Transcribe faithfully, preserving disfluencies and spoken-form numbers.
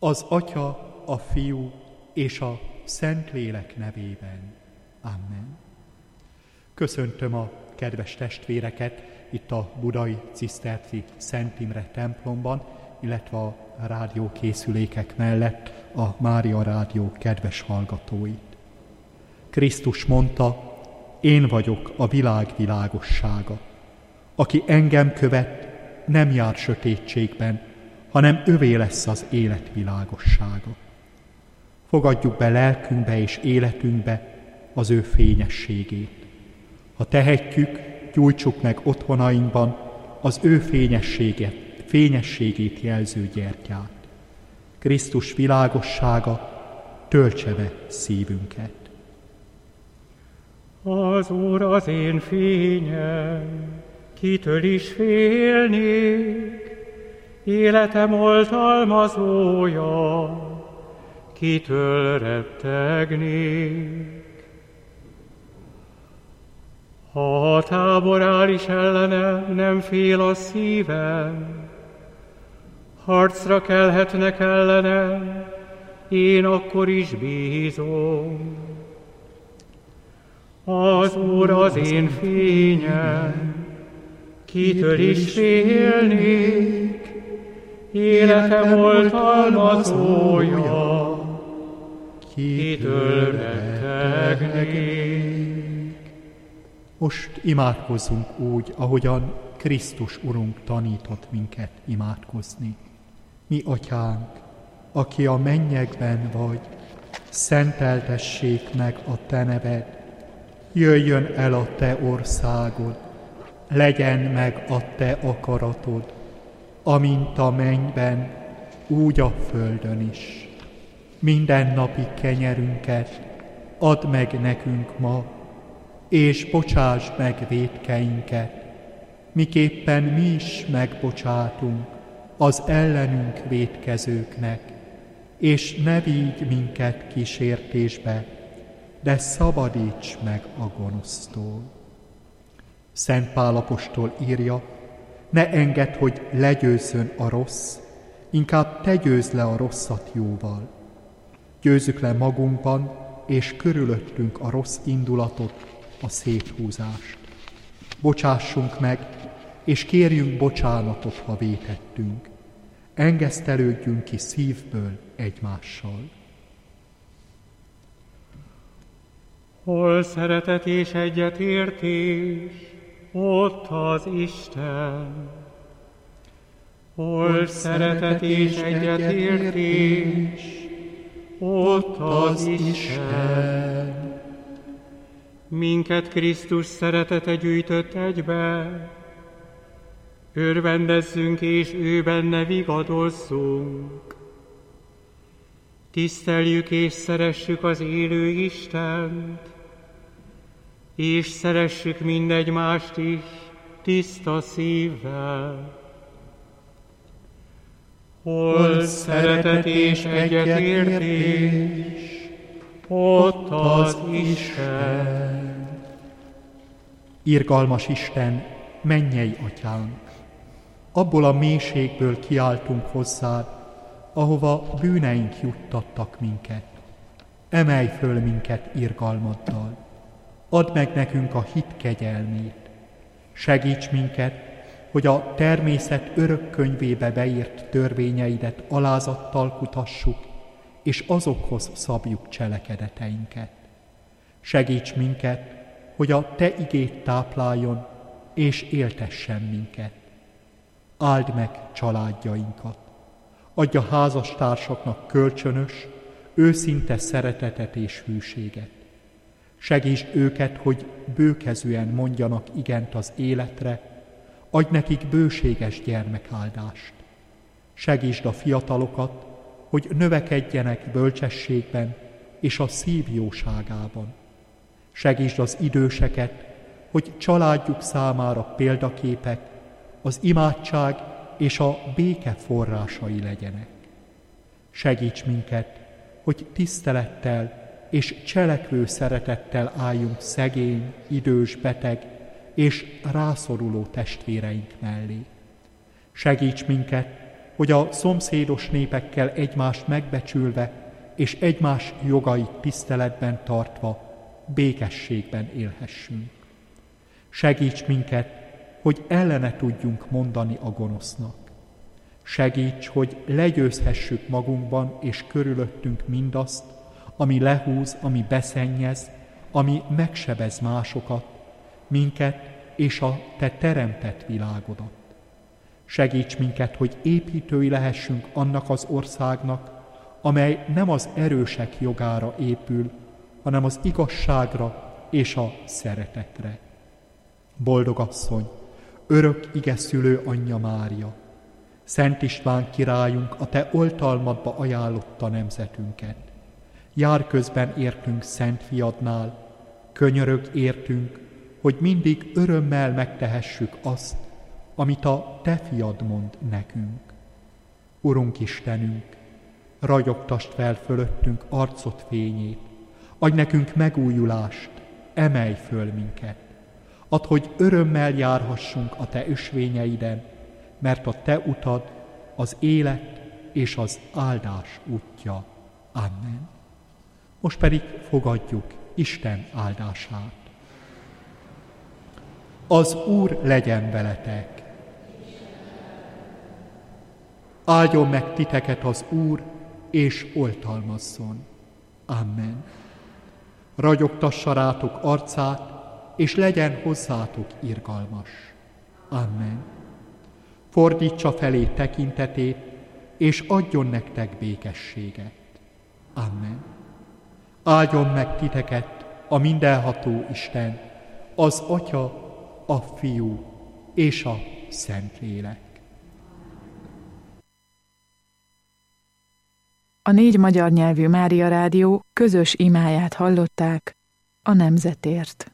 az Atya, a Fiú és a Szentlélek nevében. Amen. Köszöntöm a kedves testvéreket itt a budai ciszterci Szent Imre templomban, illetve a rádiókészülékek mellett a Mária Rádió kedves hallgatóit. Krisztus mondta, én vagyok a világ világossága. Aki engem követ, nem jár sötétségben, hanem övé lesz az élet világossága. Fogadjuk be lelkünkbe és életünkbe az ő fényességét. Ha tehetjük, gyújtsuk meg otthonainkban az ő fényességet, fényességét jelző gyertyát. Krisztus világossága töltse be szívünket. Az Úr az én fényem, kitől is félnék, életem oltalmazója, kitől rettegnék. Ha a tábor áll is ellenem, nem fél a szívem, harcra kelhetnek ellenem, én akkor is bízom. Az Úr az én fényem, kitől is félnék, életem oltalmazója, kitől rettegnék. Most imádkozzunk úgy, ahogyan Krisztus Urunk tanított minket imádkozni. Mi Atyánk, aki a mennyekben vagy, szenteltessék meg a Te neved, jöjjön el a Te országod, legyen meg a Te akaratod, amint a mennyben, úgy a földön is. Mindennapi kenyerünket add meg nekünk ma, és bocsáss meg vétkeinket, miképpen mi is megbocsátunk az ellenünk vétkezőknek, és ne vigy minket kísértésbe, de szabadíts meg a gonosztól. Szent Pál apostol írja, ne engedd, hogy legyőzzön a rossz, inkább te győzd le a rosszat jóval. Győzzük le magunkban és körülöttünk a rossz indulatot, a széthúzást. Bocsássunk meg, és kérjünk bocsánatot, ha vétettünk. Engesztelődjünk ki szívből egymással. Hol szeretet és egyetértés, ott az Isten. Hol szeretet és egyetértés, ott az Isten. Minket Krisztus szeretete gyűjtött egybe, örvendezzünk és ő benne vigadozzunk. Tiszteljük és szeressük az élő Istent, és szeressük mindegymást is tiszta szívvel. Hol szeretet és egyetértés, ott az Isten. Irgalmas Isten, mennyei Atyánk, abból a mélységből kiáltunk hozzád, ahova bűneink juttattak minket. Emelj föl minket irgalmaddal, add meg nekünk a hit kegyelmét. Segíts minket, hogy a természet örök könyvébe beírt törvényeidet alázattal kutassuk, és azokhoz szabjuk cselekedeteinket. Segíts minket, hogy a Te igéd tápláljon, és éltessen minket. Áld meg családjainkat. Adj a házastársaknak kölcsönös, őszinte szeretetet és hűséget. Segítsd őket, hogy bőkezűen mondjanak igent az életre, adj nekik bőséges gyermekáldást. Segítsd a fiatalokat, hogy növekedjenek bölcsességben és a szív jóságában. Segítsd az időseket, hogy családjuk számára példaképek, az imádság és a béke forrásai legyenek. Segíts minket, hogy tisztelettel és cselekvő szeretettel álljunk szegény, idős, beteg és rászoruló testvéreink mellé. Segíts minket, hogy a szomszédos népekkel egymást megbecsülve és egymás jogait tiszteletben tartva békességben élhessünk. Segíts minket, hogy ellene tudjunk mondani a gonosznak. Segíts, hogy legyőzhessük magunkban és körülöttünk mindazt, ami lehúz, ami beszennyez, ami megsebez másokat, minket és a Te teremtett világodat. Segíts minket, hogy építői lehessünk annak az országnak, amely nem az erősek jogára épül, hanem az igazságra és a szeretetre. Boldog asszony, örök ige szülő anyja Mária, Szent István királyunk a te oltalmadba ajánlotta nemzetünket. Jár közben értünk Szent Fiadnál, könyörög értünk, hogy mindig örömmel megtehessük azt, amit a te fiad mond nekünk. Urunk Istenünk, ragyogtasd fel fölöttünk arcod fényét, adj nekünk megújulást, emelj föl minket. Add, hogy örömmel járhassunk a te ösvényeiden, mert a te utad az élet és az áldás útja. Amen. Most pedig fogadjuk Isten áldását. Az Úr legyen veletek. Áldjon meg titeket az Úr, és oltalmazzon. Amen. Ragyogtassa rátok arcát, és legyen hozzátok irgalmas. Amen. Fordítsa felé tekintetét, és adjon nektek békességet. Amen. Áldjon meg titeket a mindenható Isten, az Atya, a Fiú és a Szentlélek. A négy magyar nyelvű Mária Rádió közös imáját hallották a nemzetért.